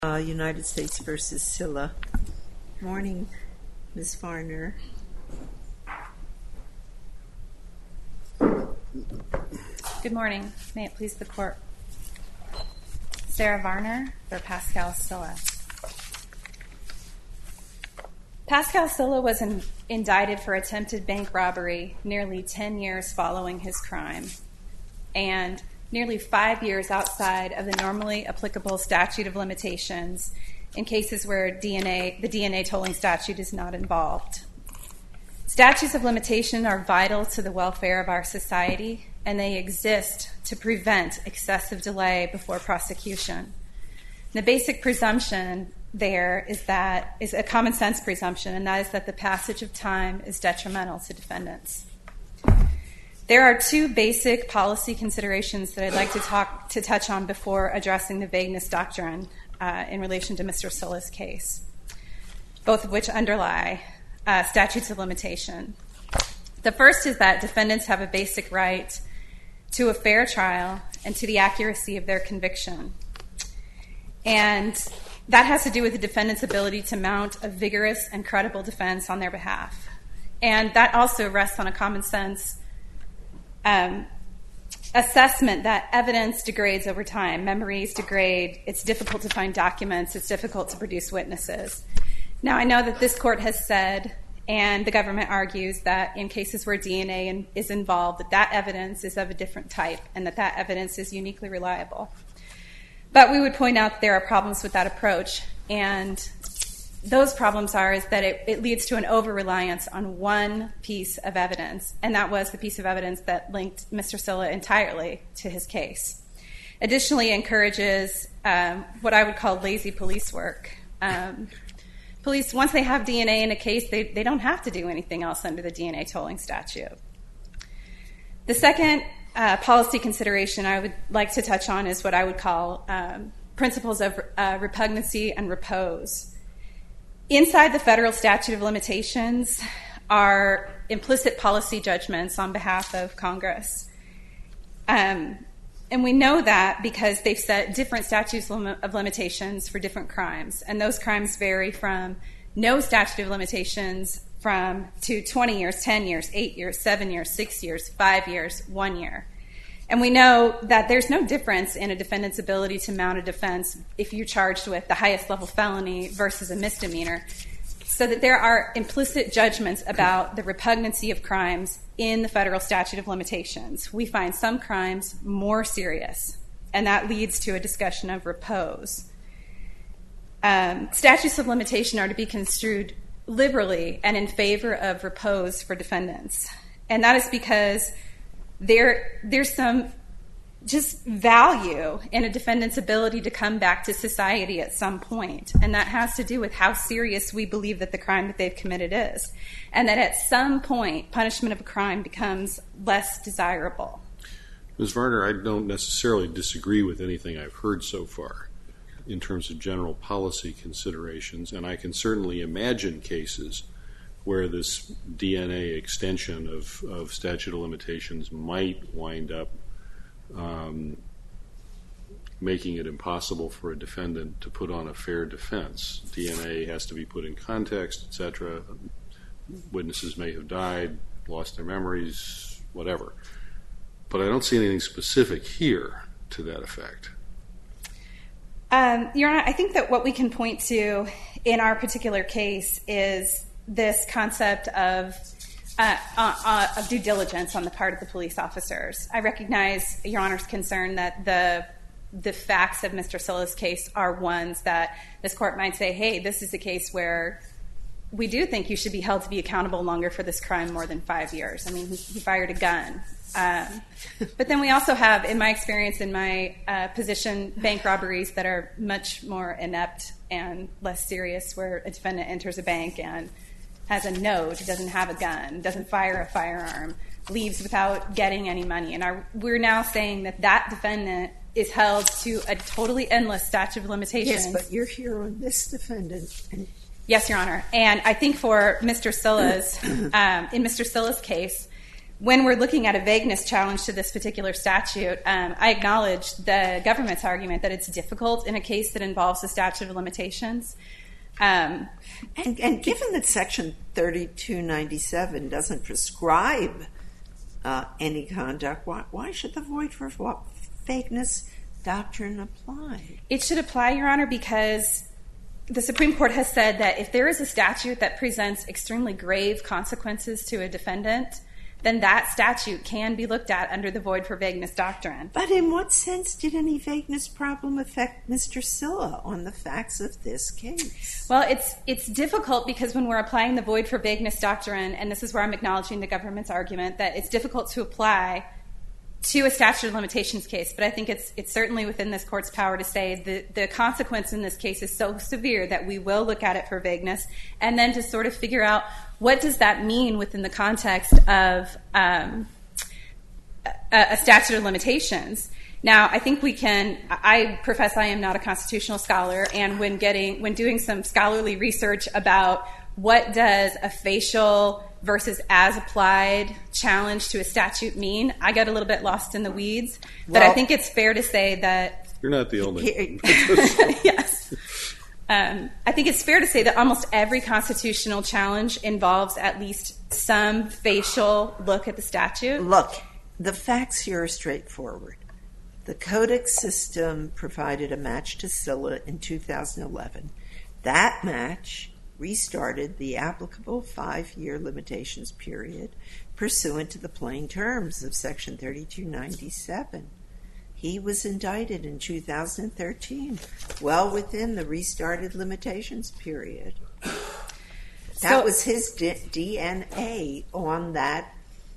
United States v. Silla. Morning, Ms. Varner. Good morning. May it please the court. Sarah Varner for Pascal Silla. Pascal Silla was indicted for attempted bank robbery nearly 10 years following his crime and nearly 5 years outside of the normally applicable statute of limitations in cases where the DNA tolling statute is not involved. Statutes of limitation are vital to the welfare of our society, and they exist to prevent excessive delay before prosecution. The basic presumption there is a common sense presumption, and that is that the passage of time is detrimental to defendants. There are two basic policy considerations that I'd like to touch on before addressing the vagueness doctrine in relation to Mr. Silla's case, both of which underlie statutes of limitation. The first is that defendants have a basic right to a fair trial and to the accuracy of their conviction. And that has to do with the defendant's ability to mount a vigorous and credible defense on their behalf. And that also rests on a common sense assessment that evidence degrades over time. Memories degrade. It's difficult to find documents. It's difficult to produce witnesses. Now, I know that this court has said, and the government argues, that in cases where DNA is involved, that evidence is of a different type and that evidence is uniquely reliable. But we would point out that there are problems with that approach, and those problems is that it leads to an over-reliance on one piece of evidence, and that was the piece of evidence that linked Mr. Silla entirely to his case. Additionally, it encourages what I would call lazy police work. Police, once they have DNA in a case, they don't have to do anything else under the DNA tolling statute. The second policy consideration I would like to touch on is what I would call principles of repugnancy and repose. Inside the federal statute of limitations are implicit policy judgments on behalf of Congress. And we know that because they've set different statutes of limitations for different crimes. And those crimes vary from no statute of limitations to 20 years, 10 years, 8 years, 7 years, 6 years, 5 years, 1 year. And we know that there's no difference in a defendant's ability to mount a defense if you're charged with the highest level felony versus a misdemeanor, so that there are implicit judgments about the repugnancy of crimes in the federal statute of limitations. We find some crimes more serious, and that leads to a discussion of repose. Statutes of limitation are to be construed liberally and in favor of repose for defendants. And that is because there's some just value in a defendant's ability to come back to society at some point. And that has to do with how serious we believe that the crime that they've committed is. And that at some point, punishment of a crime becomes less desirable. Ms. Varner, I don't necessarily disagree with anything I've heard so far in terms of general policy considerations. And I can certainly imagine cases where this DNA extension of statute of limitations might wind up making it impossible for a defendant to put on a fair defense. DNA has to be put in context, etc. Witnesses may have died, lost their memories, whatever. But I don't see anything specific here to that effect. Your Honor, I think that what we can point to in our particular case is this concept of due diligence on the part of the police officers. I recognize Your Honor's concern that the facts of Mr. Silla's case are ones that this court might say, hey, this is a case where we do think you should be held to be accountable longer for this crime more than 5 years. I mean, he fired a gun. But then we also have, in my experience, in my position, bank robberies that are much more inept and less serious, where a defendant enters a bank and has a note, doesn't have a gun, doesn't fire a firearm, leaves without getting any money. And we're now saying that defendant is held to a totally endless statute of limitations. Yes, but you're here on this defendant. Yes, Your Honor. And I think for Mr. Silla's, in Mr. Silla's case, when we're looking at a vagueness challenge to this particular statute, I acknowledge the government's argument that it's difficult in a case that involves the statute of limitations. And given that Section 3297 doesn't prescribe any conduct, why should the void for vagueness doctrine apply? It should apply, Your Honor, because the Supreme Court has said that if there is a statute that presents extremely grave consequences to a defendant, then that statute can be looked at under the void for vagueness doctrine. But in what sense did any vagueness problem affect Mr. Sylla on the facts of this case? Well, it's difficult because when we're applying the void for vagueness doctrine, and this is where I'm acknowledging the government's argument, that it's difficult to apply to a statute of limitations case. But I think it's certainly within this court's power to say the consequence in this case is so severe that we will look at it for vagueness, and then to sort of figure out what does that mean within the context of a statute of limitations. Now, I think I profess I am not a constitutional scholar, and when doing some scholarly research about what does a facial versus as applied challenge to a statute mean, I got a little bit lost in the weeds. But I think it's fair to say that... You're not the only... Yes. I think it's fair to say that almost every constitutional challenge involves at least some facial look at the statute. Look, the facts here are straightforward. The Codex system provided a match to Sylla in 2011. That match restarted the applicable 5-year limitations period pursuant to the plain terms of Section 3297. He was indicted in 2013, well within the restarted limitations period. That was his DNA on that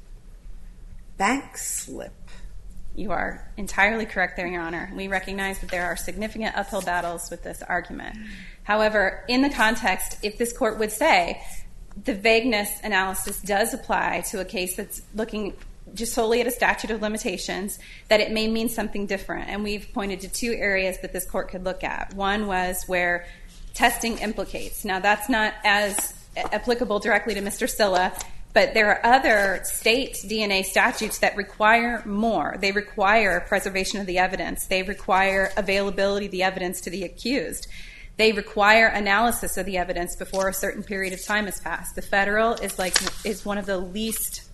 bank slip. You are entirely correct there, Your Honor. We recognize that there are significant uphill battles with this argument. However, in the context, if this court would say the vagueness analysis does apply to a case that's looking just solely at a statute of limitations, that it may mean something different. And we've pointed to 2 areas that this court could look at. One was where testing implicates. Now, that's not as applicable directly to Mr. Sylla, but there are other state DNA statutes that require more. They require preservation of the evidence. They require availability of the evidence to the accused. They require analysis of the evidence before a certain period of time has passed. The federal is one of the least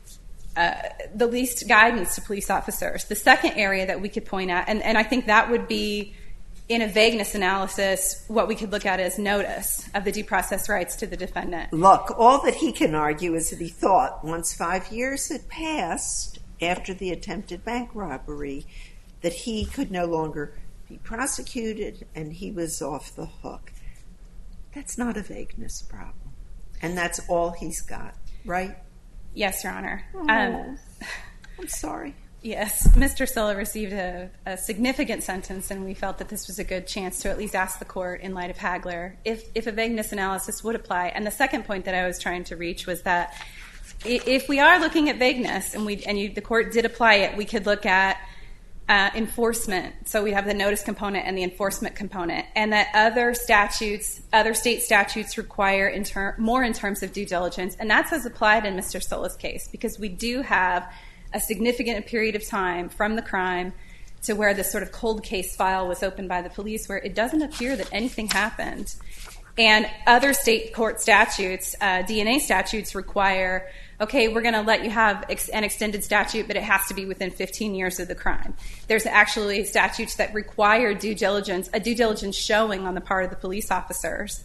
guidance to police officers. The second area that we could point at, and I think that would be in a vagueness analysis, what we could look at as notice of the due process rights to the defendant. Look, all that he can argue is that he thought once 5 years had passed after the attempted bank robbery that he could no longer be prosecuted and he was off the hook. That's not a vagueness problem. And that's all he's got, right? Yes, Your Honor. I'm sorry. Yes, Mr. Sylla received a significant sentence, and we felt that this was a good chance to at least ask the court, in light of Hagler, if a vagueness analysis would apply. And the second point that I was trying to reach was that if we are looking at vagueness, and the court did apply it, we could look at enforcement. So we have the notice component and the enforcement component, and that other state statutes require more in terms of due diligence, and that's as applied in Mr. Sylla's case, because we do have a significant period of time from the crime to where this sort of cold case file was opened by the police where it doesn't appear that anything happened. And other state court statutes, DNA statutes, require, okay, we're going to let you have an extended statute, but it has to be within 15 years of the crime. There's actually statutes that require due diligence, a due diligence showing on the part of the police officers.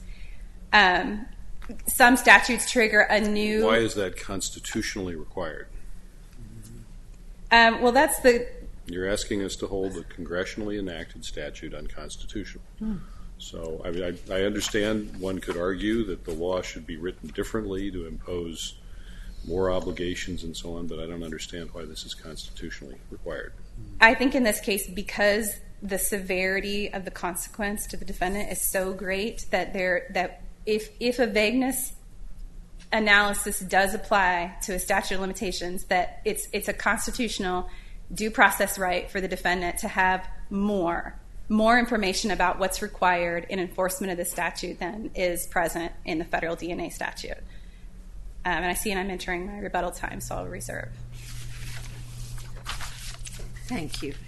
Some statutes trigger a new... Why is that constitutionally required? Well, that's the... You're asking us to hold a congressionally enacted statute unconstitutional. So I understand one could argue that the law should be written differently to impose more obligations and so on, but I don't understand why this is constitutionally required. I think in this case, because the severity of the consequence to the defendant is so great that if a vagueness analysis does apply to a statute of limitations, that it's a constitutional due process right for the defendant to have more information about what's required in enforcement of the statute than is present in the federal DNA statute. And I see I'm entering my rebuttal time, so I'll reserve. Thank you.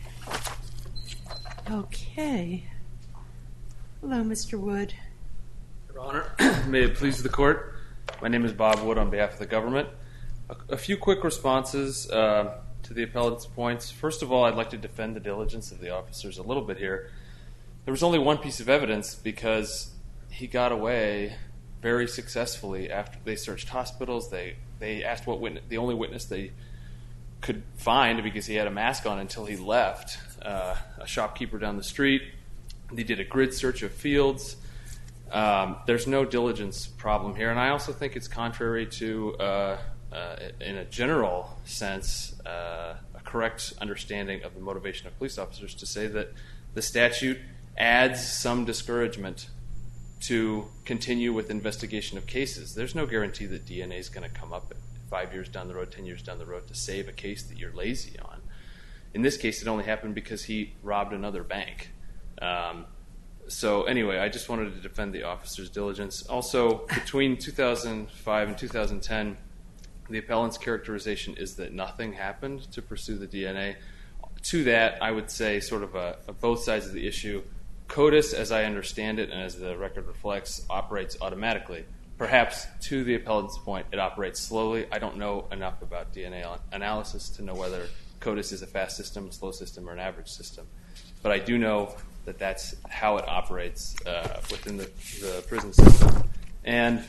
Okay. Hello, Mr. Wood. Your Honor, may it please the court. My name is Bob Wood on behalf of the government. A few quick responses to the appellant's points. First of all, I'd like to defend the diligence of the officers a little bit here. There was only one piece of evidence because he got away very successfully after they searched hospitals. They asked what witness, the only witness they could find, because he had a mask on until he left, a shopkeeper down the street. They did a grid search of fields. There's no diligence problem here, and I also think it's contrary to, in a general sense, a correct understanding of the motivation of police officers to say that the statute adds some discouragement to continue with investigation of cases. There's no guarantee that DNA is going to come up 5 years down the road, 10 years down the road to save a case that you're lazy on. In this case, it only happened because he robbed another bank. So anyway, I just wanted to defend the officer's diligence. Also, between 2005 and 2010, the appellant's characterization is that nothing happened to pursue the DNA. To that, I would say sort of both sides of the issue. CODIS, as I understand it and as the record reflects, operates automatically. Perhaps, to the appellant's point, it operates slowly. I don't know enough about DNA analysis to know whether CODIS is a fast system, a slow system, or an average system. But I do know that that's how it operates within the prison system. And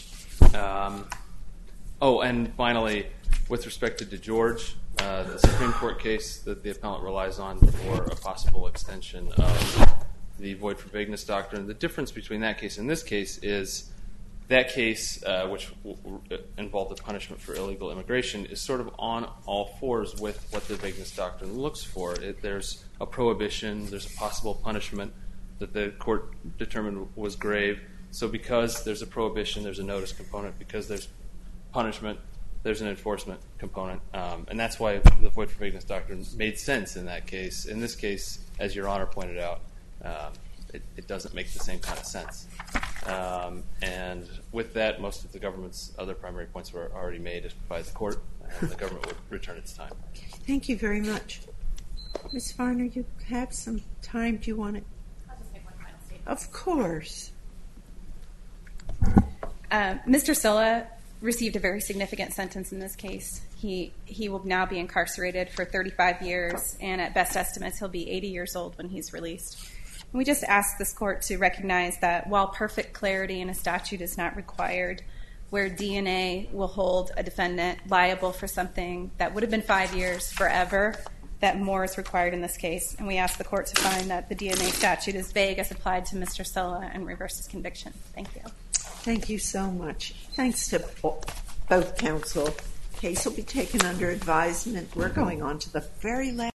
and finally, with respect to DeGeorge, the Supreme Court case that the appellant relies on for a possible extension of the void for vagueness doctrine, the difference between that case and this case is that case, which involved the punishment for illegal immigration, is sort of on all fours with what the vagueness doctrine looks for. There's a prohibition, there's a possible punishment that the court determined was grave. So because there's a prohibition, there's a notice component. Because there's punishment, there's an enforcement component. And that's why the void for vagueness doctrine made sense in that case. In this case, as Your Honor pointed out, it doesn't make the same kind of sense. And with that, most of the government's other primary points were already made by the court, and the government would return its time. Thank you very much. Ms. Varner, you have some time. Do you want to? I'll just make one final statement. Of course. Mr. Silla received a very significant sentence in this case. He will now be incarcerated for 35 years, and at best estimates, he'll be 80 years old when he's released. We just ask this court to recognize that while perfect clarity in a statute is not required, where DNA will hold a defendant liable for something that would have been 5 years forever, that more is required in this case. And we ask the court to find that the DNA statute is vague as applied to Mr. Silla and reverse his conviction. Thank you. Thank you so much. Thanks to both counsel. Case will be taken under advisement. We're going on to the very last.